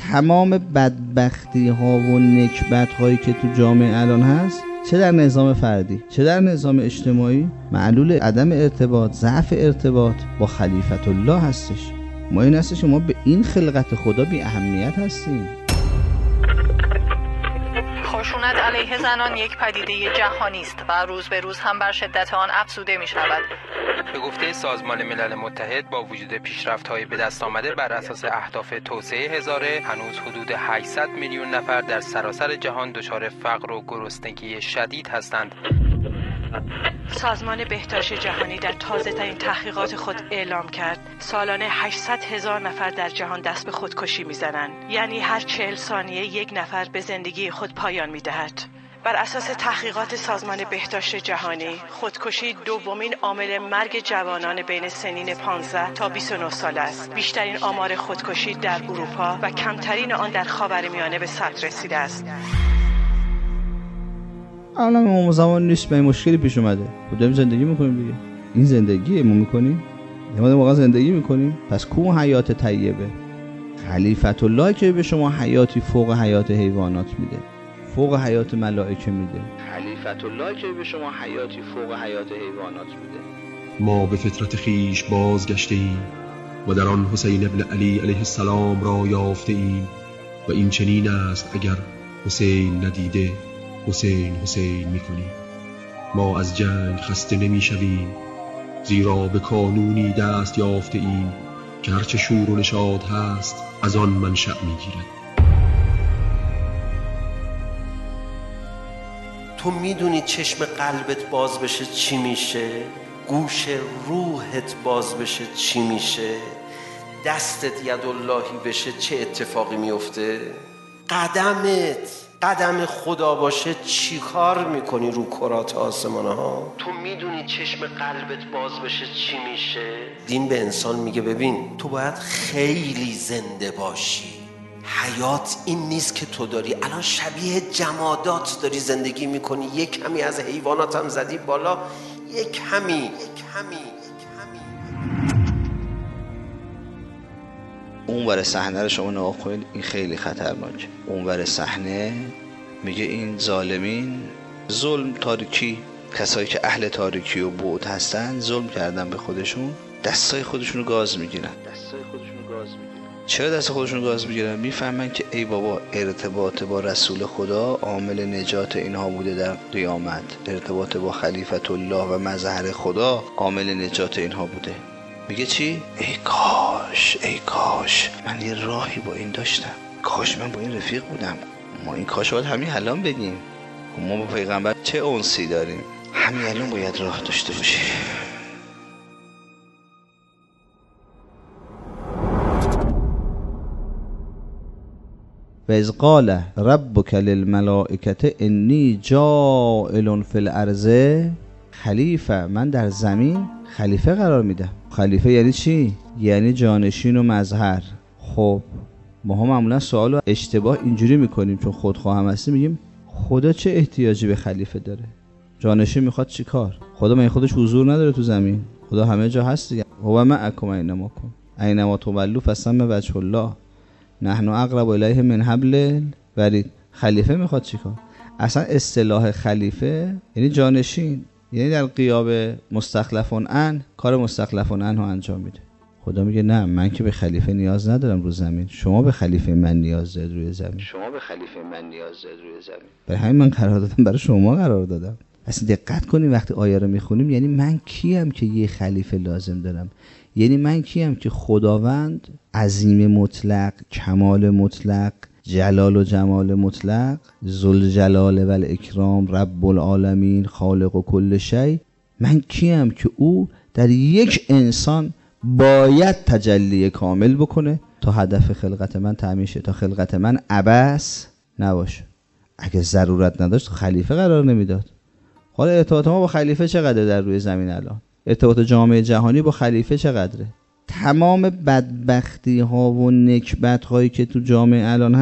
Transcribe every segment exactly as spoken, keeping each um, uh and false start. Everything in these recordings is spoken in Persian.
تمام بدبختی ها و نکبت هایی که تو جامعه الان هست، چه در نظام فردی چه در نظام اجتماعی، معلول عدم ارتباط، ضعف ارتباط با خلیفت الله هستش. ما این هستش که ما به این خلقت خدا بی اهمیت هستیم. خشونت علیه زنان یک پدیده جهانی است و روز به روز هم بر شدت آن افزوده می شود. به گفته سازمان ملل متحد با وجود پیشرفت‌های به دست آمده بر اساس اهداف توسعه هزاره، هنوز حدود هشتصد میلیون نفر در سراسر جهان دچار فقر و گرسنگی شدید هستند. سازمان بهداشت جهانی در تازه‌ترین تحقیقات خود اعلام کرد سالانه هشتصد هزار نفر در جهان دست به خودکشی می‌زنند، یعنی هر چهل ثانیه یک نفر به زندگی خود پایان می‌دهد. بر اساس تحقیقات سازمان بهداشت جهانی، خودکشی دومین عامل مرگ جوانان بین سنین پانزده تا بیست و نه ساله است. بیشترین آمار خودکشی در اروپا و کمترین آن در خاورمیانه به ثبت رسیده است. الان ما زمان نیست، به این مشکلی پیش اومده. خودمون زندگی میکنیم دیگه. این زندگی ما میکنیم. ما واقعا زندگی میکنیم. پس کو حیات طیبه؟ خلیفت الله که به شما حیاتی فوق حیات حیوانات میده، فوق حیات ملائکه میده. خلیفت الله که به شما حیاتی فوق حیات حیوانات میده. ما به فطرت خیش بازگشته ایم و در آن حسین ابن علی علیه السلام را یافته ایم و این چنین است اگر حسین ندیده حسین حسین میکنیم. ما از جنگ خسته نمیشویم زیرا به قانونی دست یافته ایم که هرچه شور و نشاط هست از آن منشأ میگیرد. تو میدونی چشم قلبت باز بشه چی میشه؟ گوش روحت باز بشه چی میشه؟ دستت یداللهی بشه چه اتفاقی میفته؟ قدمت قدم خدا باشه چی کار میکنی رو کرات آسمانه ها؟ تو میدونی چشم قلبت باز بشه چی میشه؟ دین به انسان میگه ببین تو باید خیلی زنده باشی. حیات این نیست که تو داری الان شبیه جمادات داری زندگی میکنی، یک کمی از حیوانات هم زدی بالا، یک کمی یک کمی یک کمی. اون ور صحنه رو شما نگاه کنید، این خیلی خطرناکه. اون ور صحنه میگه این ظالمین ظلم تاریکی، کسایی که اهل تاریکی و بعد هستن ظلم کردن به خودشون، دستای خودشونو گاز میگیرن. دستای خودشونو گاز میگیرن. چرا دست خودشون گاز میگیرن؟ میفهمن که ای بابا ارتباط با رسول خدا عامل نجات اینها بوده در قیامت، ارتباط با خلیفت الله و مظهر خدا عامل نجات اینها بوده. میگه چی؟ ای کاش ای کاش من یه راهی با این داشتم، کاش من با این رفیق بودم. ما این کاش باید همین الان بگیم. ما با پیغمبر چه انسی داریم؟ همین الان باید راه داشته باشیم. و اذ قال ربک للملائکة انی جاعل فی الارض خلیفه، من در زمین خلیفه قرار میدم. خلیفه یعنی چی؟ یعنی جانشین و مظهر. خب ما هم معمولا سوال و اشتباه اینجوری میکنیم چون خودخواهم هستیم، میگیم خدا چه احتیاجی به خلیفه داره؟ جانشین میخواد چی کار؟ خدا من خودش حضور نداره تو زمین؟ خدا همه جا هست دیگه. هو معکم اینما کن اینما تولوا فثم وجه الله نحن اقرب الیه من حبل الورید. خلیفه میخواد چی کار؟ اصلا اصطلاح خلیفه یعنی جانشین، یعنی در غیاب مستخلفون ان کار مستخلفون ان رو انجام میده. خدا میگه نه، من که به خلیفه نیاز ندارم رو زمین، شما به خلیفه من نیاز دارید روی زمین. شما به خلیفه من نیاز دارید روی زمین. برای همین من قرار دادم برای شما قرار دادم. اصلا دقت کنیم وقتی آیه رو میخونیم، یعنی من کیم که یه خلیفه لازم دارم؟ یعنی من کیم که خداوند عظیم مطلق، کمال مطلق، جلال و جمال مطلق، ذوالجلال و الاکرام، رب العالمین، خالق و کل شی، من کیم که او در یک انسان باید تجلی کامل بکنه تا هدف خلقت من تأمین شه، تا خلقت من عبث نباشه. اگه ضرورت نداشت خلیفه قرار نمیداد. حالا ارتباط ما با خلیفه چقدره در روی زمین الان؟ ارتباط جامعه جهانی با خلیفه چقدره؟ تمام بدبختی ها و نکبت هایی که تو جامعه الان هست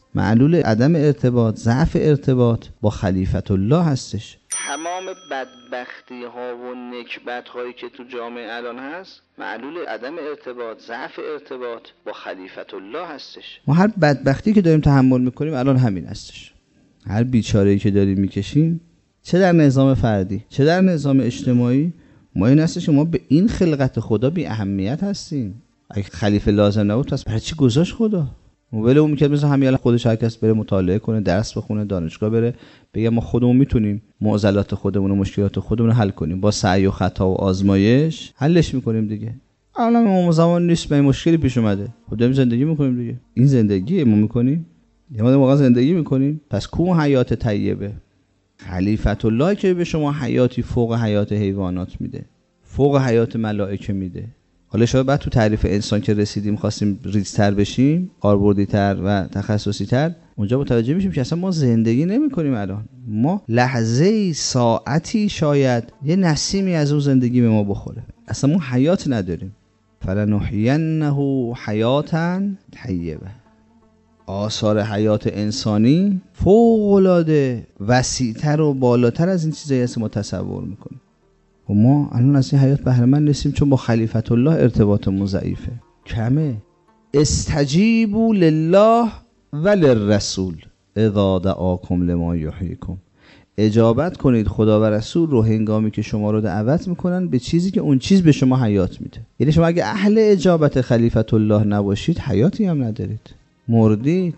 معلول عدم ارتباط، ضعف ارتباط با خلیفت الله هستش. تمام بدبختی ها و نکبت هایی که تو جامعه الان هست معلول عدم ارتباط، ضعف ارتباط با خلیفت الله هستش. ما هر بدبختی که داریم تحمل میکنیم الان همین هستش. هر بیچاره‌ای که داریم میکشیم، چه در نظام فردی چه در نظام اجتماعی، ما این هستش که ما به این خلقت خدا بی اهمیت هستیم. اگه خلیفه لازم نبود پس برای چی گذاشت خدا؟ موبایل اون میکرد مثلا همین الان خودش هر کس بره مطالعه کنه، درس بخونه، دانشگاه بره، بگه ما خودمون میتونیم معضلات خودمون و مشکلات خودمون رو حل کنیم، با سعی و خطا و آزمایش حلش میکنیم دیگه. الان ما زمان نیست، به مشکلی پیش اومده، خب داریم زندگی میکنیم دیگه. این زندگی ما میکنیم، یه ما واقعا زندگی میکنیم. پس کو حیات طیبه؟ خلیفت الله که به شما حیاتی فوق حیات حیوانات میده، فوق حیات ملائکه میده. حالا شاید بعد تو تعریف انسان که رسیدیم خواستیم ریزتر بشیم، کاربردی‌تر و تخصصی‌تر، اونجا متوجه میشیم که اصلا ما زندگی نمی‌کنیم الان. ما لحظه‌ای، ساعتی شاید یه نسیمی از اون زندگی به ما بخوره. اصلا ما حیات نداریم. فلنحینه حیاتا طیبه. آثار حیات انسانی فوق‌العاده وسیع‌تر و بالاتر از این چیزایی است که ما تصور می‌کنیم. و ما الان از این حیات بهره مند نیستیم چون با خلیفت الله ارتباطمون ضعیفه، کمه. استجیبوا لله و للرسول اذا دعاکم لما یحییکم. اجابت کنید خدا و رسول رو هنگامی که شما رو دعوت میکنن به چیزی که اون چیز به شما حیات میده. یعنی شما اگه اهل اجابت خلیفت الله نباشید حیاتی هم ندارید، مردید.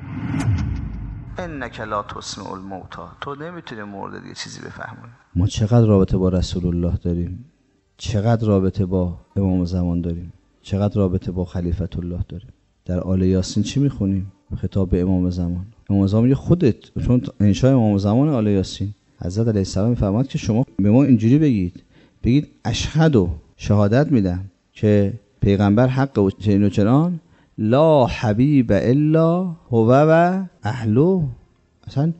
انک لا تسمع الموتى، تو نمیتونی مرده دیگه چیزی بفهمونی. ما چقدر رابطه با رسول الله داریم، چقدر رابطه با امام زمان داریم، چقدر رابطه با خلیفت الله داریم. در آل یاسین چی میخونیم؟ خطاب به امام زمان. امام زمان میگه خودت، چون انشاء امام زمان آل یاسین حضرت علیه السلام میفرماد که شما به ما اینجوری بگید، بگید اشهد و شهادت میدم که پیغمبر حق و چنین و چنان، لا حبیب الا هو و اهلو. اصلا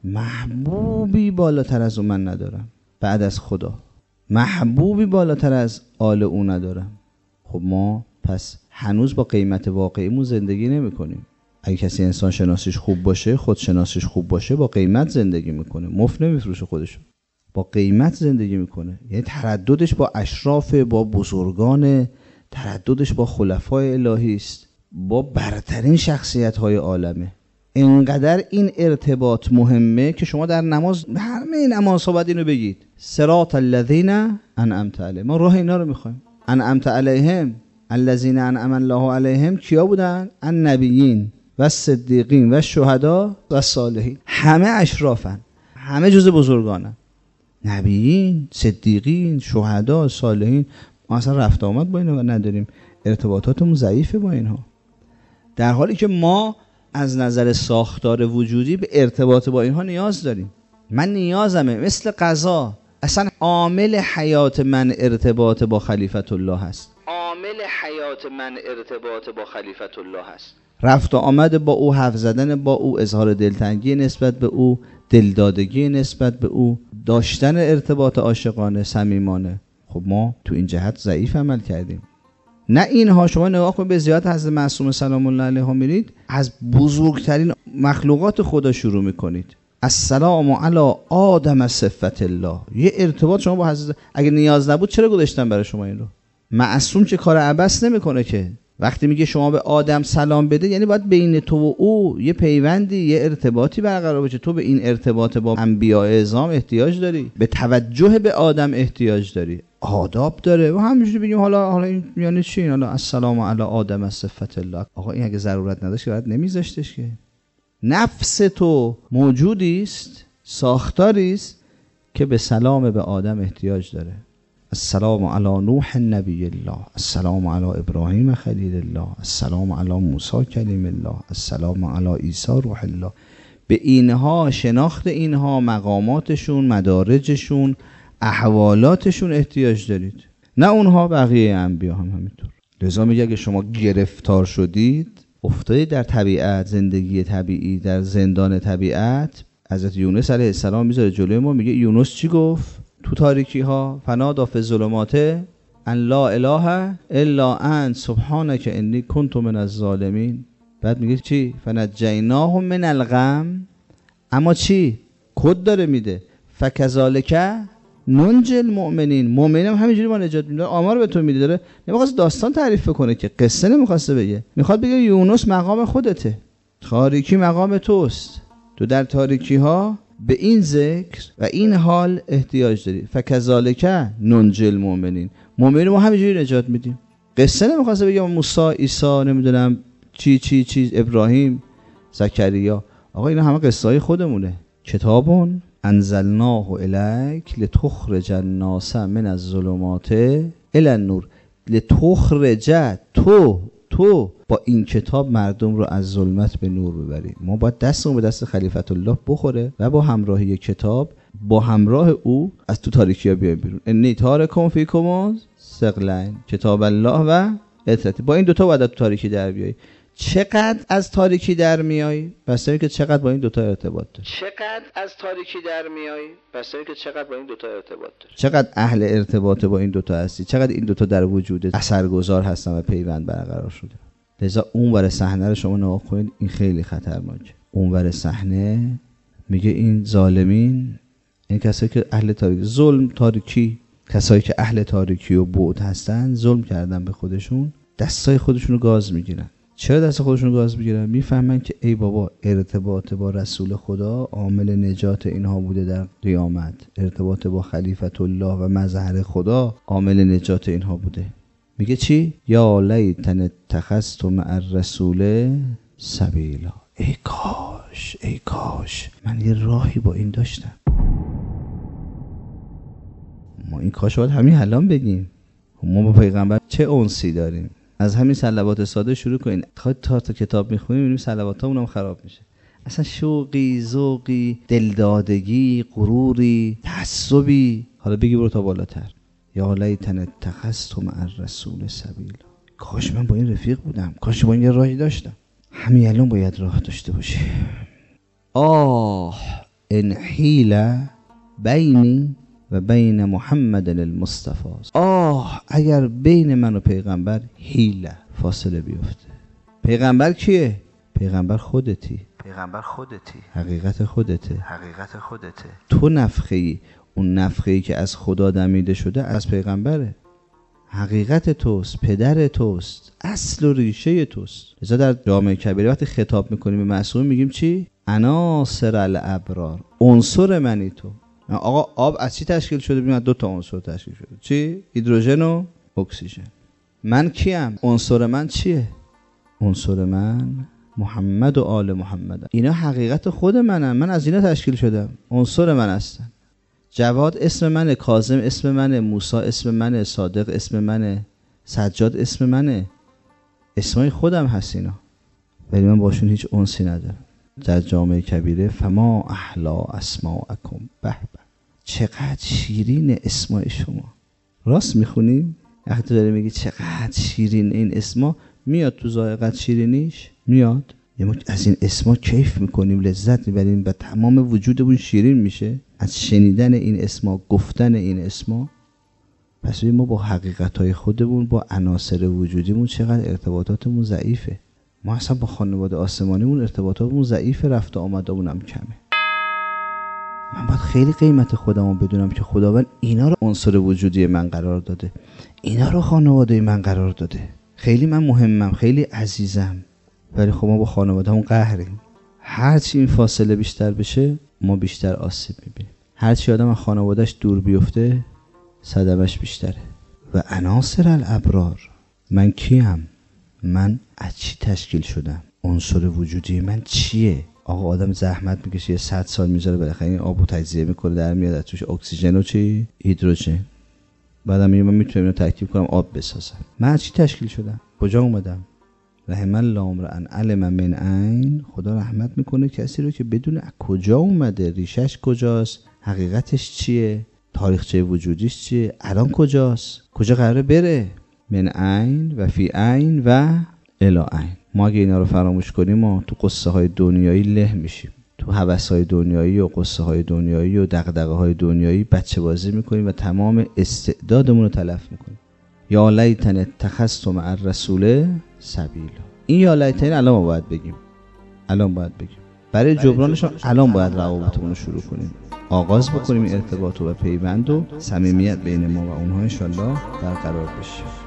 محبوبی بالاتر از اون من ندارم بعد از خدا، محبوبی بالاتر از آل او ندارم. خب ما پس هنوز با قیمت واقعیمون زندگی نمی کنیم. اگه کسی انسان شناسیش خوب باشه، خود شناسیش خوب باشه، با قیمت زندگی میکنه، مفت نمیفروشه خودشو، با قیمت زندگی میکنه. یعنی ترددش با اشراف، با بزرگان، ترددش با خلفای الهی است، با برترین شخصیت های عالمه. اینقدر این ارتباط مهمه که شما در نماز، همه نمازها باید اینو بگید، صراط الذین انعمت علیهم. ما راه اینا رو میخوایم. انعمت علیهم الذین انعم الله علیهم کیا بودن؟ النبیین و صدیقین و شهدا و صالحین. همه اشرافن، همه جز بزرگانن. نبیین، صدیقین، شهدا، صالحین. ما اصلا رفت آمد با اینا نداریم، ارتباطاتمون ضعیفه با اینها، در حالی که ما از نظر ساختار وجودی به ارتباط با اینها نیاز داریم. من نیازمه، مثل غذا. اصلا عامل حیات من ارتباط با خلیفت الله هست. عامل حیات من ارتباط با خلیفت الله هست. رفت و آمد با او، حرف زدن با او، اظهار دلتنگی نسبت به او، دلدادگی نسبت به او، داشتن ارتباط عاشقانه، صمیمانه. خب ما تو این جهت ضعیف عمل کردیم. نه اینها. شما نگاه کنید به زیارت حضرت معصوم سلام الله علیه میرید، از بزرگترین مخلوقات خدا شروع میکنید. السلام علی آدم صفت الله. یه ارتباط شما با حضرت، اگه نیاز نبود چرا گذاشتن برای شما این رو؟ معصوم که کار عبث نمیکنه که. وقتی میگه شما به آدم سلام بده، یعنی باید بین تو و او یه پیوندی، یه ارتباطی برقرار بشه. تو به این ارتباط با انبیاء اعظام احتیاج داری، به توجه به آدم احتیاج داری، آداب داره. و همینجوری بگیم حالا حالا این یعنی چی؟ حالا السلام علی آدم صفت الله. آقا این اگه ضرورت نداشت که بعد نمیذاشتش که. نفس تو موجودی است، ساختاری است که به سلام به آدم احتیاج داره. السلام علی نوح نبی الله، السلام علی ابراهیم خلیل الله، السلام علی موسی کلیم الله، السلام علی عیسی روح الله. به اینها، شناخت اینها، مقاماتشون، مدارجشون، احوالاتشون احتیاج دارید، نه اونها. بقیه انبیا هم همینطور. لذا میگه اگه شما گرفتار شدید، افتادید در طبیعت، زندگی طبیعی، در زندان طبیعت، حضرت یونس علیه السلام میذاره جلوی ما، میگه یونس چی گفت تو تاریکی ها؟ فنادی فی الظلمات ان لا اله الا انت سبحانک انی کنت من الظالمین. بعد میگه چی؟ فنجیناه من الغم. اما چی؟ کد داره میده. فکذالک ننجی المؤمنین. مؤمنین هم همینجوری ما نجات میدن. آمار به تو میده. داره نمیخواست داستان تعریف کنه که قصه نمیخواسته بگه. میخواد بگه یونس مقام خودته، تاریکی مقام توست، تو در تاریکی ها به این ذکر و این حال احتیاج داری. فکذالک ننجی المؤمنین. مؤمنین ما همینجوری نجات میدیم. قصه نمیخواسته بگه موسی، عیسی، نمیدونم چی چی چی، ابراهیم، زکریا. آقا اینا همه قصه های خودمونه. کتابون انزلناه الیک لتخرج الناس من الظلمات الی النور. لتخرج، تو تو با این کتاب مردم رو از ظلمت به نور ببری. ما باید دستمون به دست خلیفت الله بخوره و با همراهی کتاب، با همراه او از تو تاریکی ها بیایم بیرون. انی تارکم فیکم ثقلین، کتاب الله و اطاعت. با این دوتا باید تو تاریکی در بیایی. چقدر از تاریکی در میایی؟ بسته که چقدر با این دوتا ارتباط داری. چقدر از تاریکی در میایی؟ بسته که چقدر با این دوتا ارتباط داری. چقدر اهل ارتباط با این دوتا هستی، چقدر این دوتا در وجود اثرگذار هستن و پیوند برقرار شده. لذا اونور صحنه رو شما نگاه کنید، این خیلی خطرناکه. اونور صحنه میگه این ظالمین، این کسایی که اهل تاریکی، ظلم تاریکی، کسایی که اهل تاریکی و بعد هستن، ظلم کردن به خودشون، دستای خودشون رو گاز میگیرن. چرا دست خودشون رو گاز میگیرن؟ میفهمن که ای بابا، ارتباط با رسول خدا عامل نجات اینها بوده در قیامت، ارتباط با خلیفت الله و مظهر خدا عامل نجات اینها بوده. میگه چی؟ یا لیتن اتخذت مع الرسول سبیلا. ای کاش، ای کاش من یه راهی با این داشتم. ما این کاش باید همین الان بگیم. ما با پیغمبر چه انسی داریم؟ از همین صلوات ساده شروع کنین. تا تا کتاب میخونیم میبینیم صلواتامون هم خراب میشه. اصلا شوقی، ذوقی، دلدادگی، غروری، تعصبی. حالا بگی برو تا بالاتر. یا لیتن اتخذت مع الرسول سبیلا. کاش من با این رفیق بودم، کاش با این یه راهی داشتم. همین الان باید راه داشته باشی. آه ان حیل بینی و بین محمد المصطفی. آه اگر بین من و پیغمبر حیله، فاصله بیفته. پیغمبر کیه؟ پیغمبر خودتی. پیغمبر خودتی. حقیقت خودته. حقیقت خودته. تو نفخه‌ای. اون نفخه‌ای که از خدا دمیده شده از پیغمبره. حقیقت توست، پدر توست، اصل و ریشه توست. لذا در جامع کبیره وقتی خطاب میکنیم به معصوم میگیم چی؟ عناصر الابرار. عنصر منی تو. آقا آب از چی تشکیل شده؟ ببین دو تا عنصر تشکیل شده. چی؟ هیدروژن و اکسیژن. من کیم؟ عنصر من چیه؟ عنصر من محمد و آل محمد. اینا حقیقت خود منن. من از اینا تشکیل شدم. عنصر من هستن. جواد اسم منه، کاظم اسم منه، موسی اسم منه، صادق اسم منه، سجاد اسم منه. اسمای خودم هست اینا. ولی من باشون هیچ انسی ندارم. در جامعه کبیره فما احلا اسماءکم. به به چقدر شیرین اسمای شما. راست میخونیم؟ وقتی داری میگی چقدر شیرین این اسما، میاد تو ذائقت شیرینیش؟ میاد. یه ما از این اسما کیف میکنیم، لذت میبریم و تمام وجودمون شیرین میشه از شنیدن این اسما، گفتن این اسما. پس ببین ما با حقیقتهای خودمون، با عناصر وجودیمون چقدر ارتباطاتمون ضعیفه. ما اصلا با خانواده آسمانیمون ارتباطاتمون ضعیفه، رفت و آمدمون هم کمه. من باید خیلی قیمت خودمو بدونم که خداوند اینا رو عنصر وجودی من قرار داده، اینا رو خانواده من قرار داده. خیلی من مهمم، خیلی عزیزم. ولی خب ما با خانوادهمون قهریم. هرچی این فاصله بیشتر بشه ما بیشتر آسیب میبینیم. هرچی آدم از خانوادهش دور بیفته صدمش بیشتره. و عناصر الابرار. من کیم؟ من از چی تشکیل شدم؟ عنصر وجودی من چیه؟ آقا آدم زحمت میکشه، یه صد سال میذاره بالاخره این آبو تجزیه میکنه، در میاد از توش اکسیژن و چی؟ هیدروژن. بعدم میگم من میتونم اینو ترکیب کنم آب بسازم. من از چی تشکیل شدم؟ کجا اومدم؟ رحم الله امرأ علم من عین. خدا رحمت میکنه کسی رو که بدون از کجا اومده، ریشش کجاست، حقیقتش چیه، تاریخچه وجودیش چیه، الان کجاست، کجا قراره بره. من عین و فی عین و الی عین. ما اگه اینا رو فراموش کنیم ما تو قصه های دنیایی له میشیم، تو هوس های دنیایی و قصه های دنیایی و دغدغه های دنیایی بچه بازی میکنیم و تمام استعدادمون رو تلف میکنیم. یا لیتن اتخذت مع الرسول سبیلا. این یا لیتین الان ما باید بگیم، الان باید بگیم برای جبرانش الان باید روابطمون رو شروع کنیم، آغاز بکنیم ارتباط و پیوند و صمیمیت بین ما و اونها انشالله برقرار بشه.